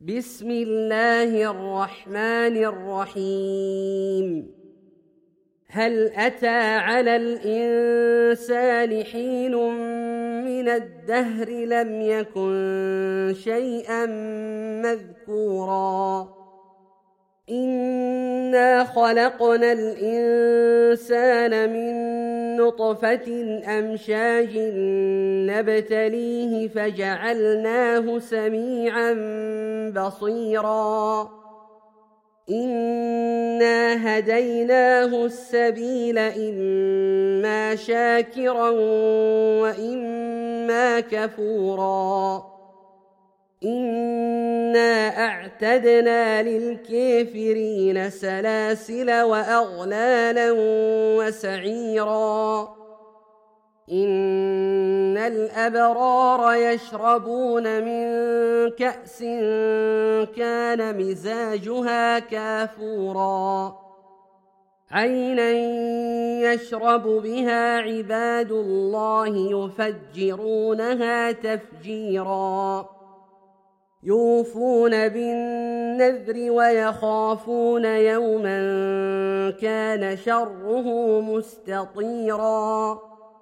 بسم الله الرحمن الرحيم. هل أتى على الإنسان حين من الدهر لم يكن شيئا مذكورا إنا خلقنا الإنسان من نطفة أمشاج نبتليه فجعلناه سميعا بصيرا إنا هديناه السبيل إما شاكرا وإما كفورا إنا أعتدنا للكافرين سلاسل وأغلالا وسعيرا إن الأبرار يشربون من كأس كان مزاجها كافورا عينا يشرب بها عباد الله يفجرونها تفجيرا يوفون بالنذر ويخافون يوما كان شره مستطيرا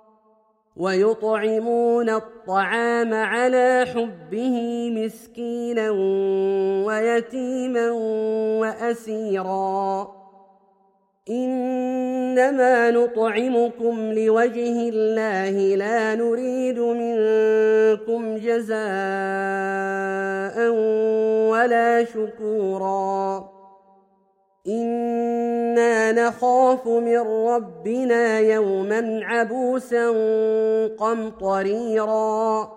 ويطعمون الطعام على حبه مسكينا ويتيما وأسيرا إنما نطعمكم لوجه الله لا نريد منكم جزاء ولا شكورا إنا نخاف من ربنا يوما عبوسا قمطريرا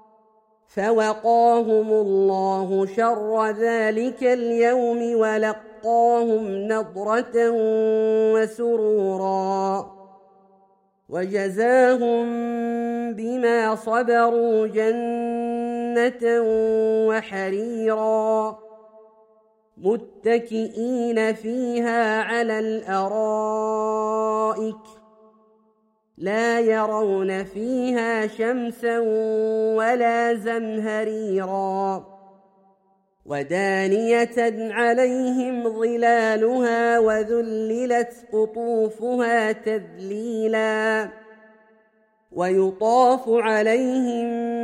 فوقاهم الله شر ذلك اليوم ولقاهم نضرة وسرورا وجزاهم بما صبروا جنة وحريرا متكئين فيها على الأرائك لا يرون فيها شمسا ولا زمهريرا ودانية عليهم ظلالها وذللت قطوفها تذليلا ويطاف عليهم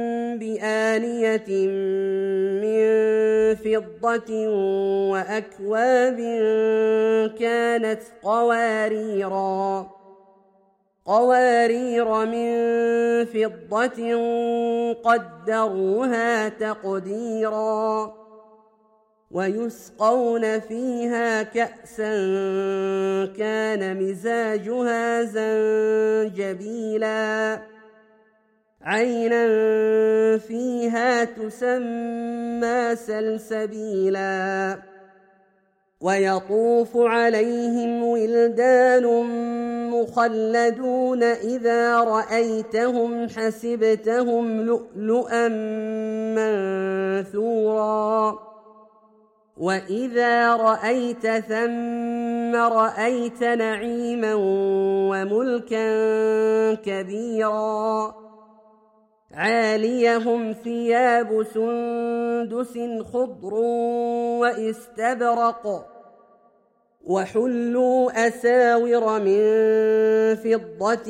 بآنية من فضة وأكواب كانت قوارير من فضة قدروها تقديرا ويسقون فيها كأسا كان مزاجها زنجبيلا عينا فيها تسمى سلسبيلا ويطوف عليهم ولدان مخلدون إذا رأيتهم حسبتهم لؤلؤا منثورا وإذا رأيت ثم رأيت نعيما وملكا كبيرا عاليهم ثياب سندس خضر واستبرق وحلوا أساور من فضة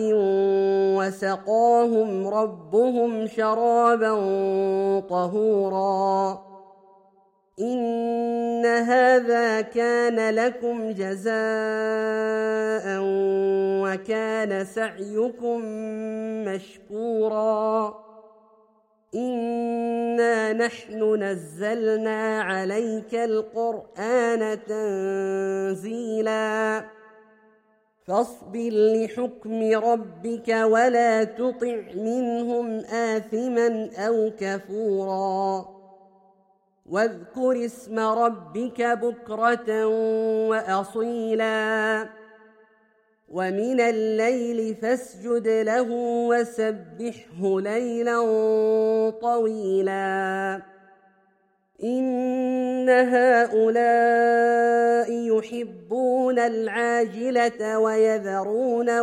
وسقاهم ربهم شرابا طهورا إن هذا كان لكم جزاء وكان سعيكم مشكورا إنا نحن نزلنا عليك القرآن تنزيلا فاصبر لحكم ربك ولا تطع منهم آثما أو كفورا واذكر اسم ربك بكرة وأصيلا ومن الليل فاسجد له وسبحه ليلا طويلا إن هؤلاء يحبون العاجلة ويذرون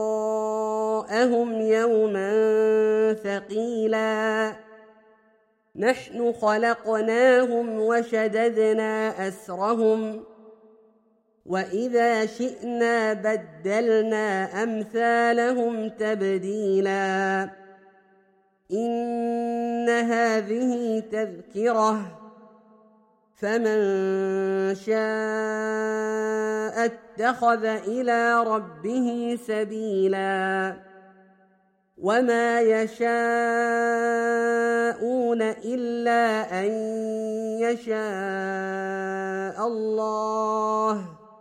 وراءهم يوما ثقيلا نحن خلقناهم وشددنا أسرهم وإذا شئنا بدلنا أمثالهم تبديلا إن هذه تذكرة فمن شاء اتخذ إلى ربه سبيلا وما يشاءون إلا أن يشاء الله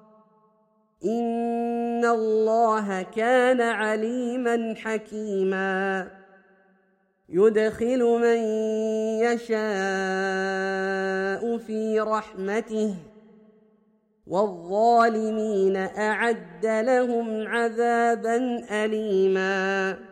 إن الله كان عليما حكيما يدخل من يشاء في رحمته والظالمين أعد لهم عذابا أليما